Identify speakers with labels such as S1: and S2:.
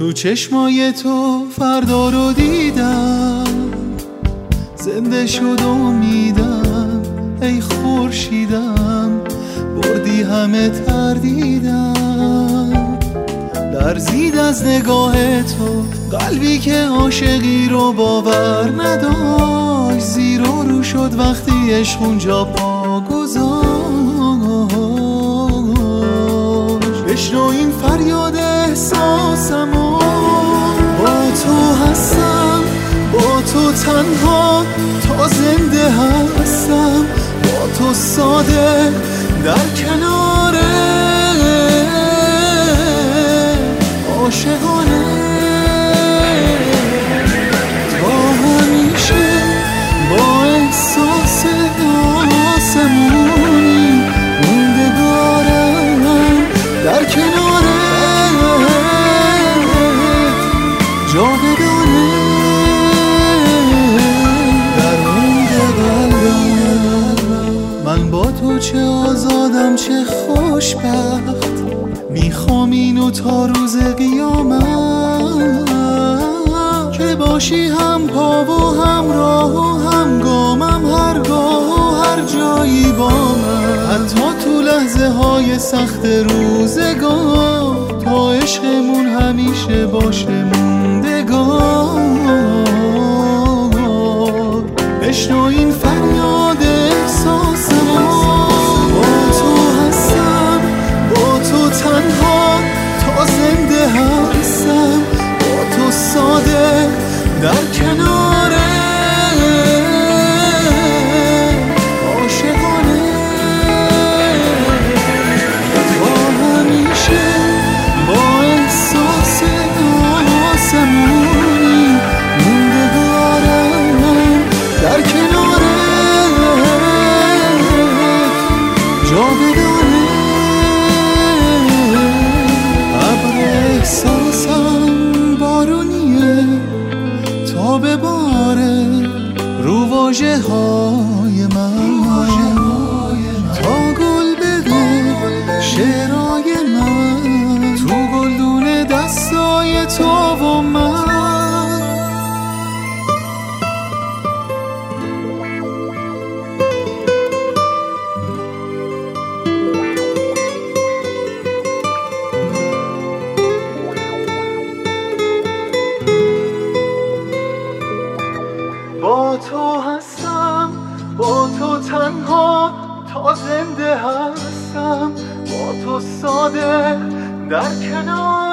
S1: تو چشمای تو فردا رو دیدم، زنده شد امیدم ای خورشیدم، بردی همه تردیدم. لرزید از نگاه تو قلبی که عاشقی رو باور نداشت، زیر و رو شد وقتی عشق اونجا پا گذاشت. بشنو این فریاد احساسمو، با تو هستم، با تو تنها تا زنده هستم، با تو صادق در کنار عاشقانه. تا همیشه با احساس آسمونی موندگارم در کنار جاودانه. در عمق قلبم من با تو چه آزادم چه خوشبخت، میخوام اینو تا روز قیامت، که باشی هم پا و هم راه و هم گامم، هرگاه و هر جایی با من، حتی تو لحظه های سخت روزگار، تا عشقمون همیشه باشه موندگار. بشنو این فریاد احساسمو، با تو هستم، با تو تنها تا زنده هستم، با تو صادق در کنار عاشقانه. تا همیشه با احساس آسمونی موندگارم در کنار جاودانه. ابر احساسم بارونیه تا بباره رو واژه های من، تا گل بده شعرهای من، تو گلدون دستای تو و من. با تو هستم، با تو تنها تا زنده هستم، با تو صادق در کنار